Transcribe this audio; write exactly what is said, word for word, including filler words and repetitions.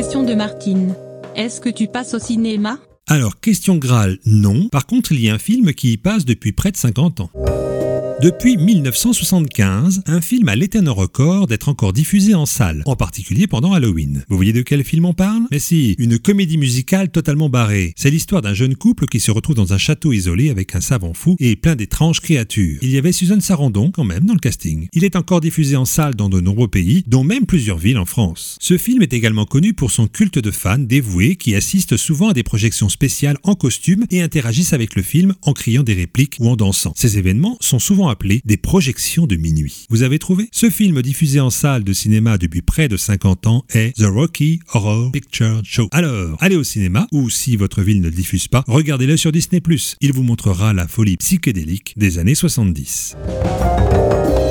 question de Martine. Est-ce que tu passes au cinéma ? Alors, question Graal, non. Par contre, il y a un film qui y passe depuis près de cinquante ans. Depuis mille neuf cent soixante-quinze, un film a l'éternel record d'être encore diffusé en salle, en particulier pendant Halloween. Vous voyez de quel film on parle ? Mais si, une comédie musicale totalement barrée. C'est l'histoire d'un jeune couple qui se retrouve dans un château isolé avec un savant fou et plein d'étranges créatures. Il y avait Susan Sarandon quand même dans le casting. Il est encore diffusé en salle dans de nombreux pays, dont même plusieurs villes en France. Ce film est également connu pour son culte de fans dévoués qui assistent souvent à des projections spéciales en costume et interagissent avec le film en criant des répliques ou en dansant. Ces événements sont souvent appelé des projections de minuit. Vous avez trouvé ? Ce film diffusé en salle de cinéma depuis près de cinquante ans est The Rocky Horror Picture Show. Alors, allez au cinéma, ou si votre ville ne le diffuse pas, regardez-le sur Disney plus. Il vous montrera la folie psychédélique des années soixante-dix.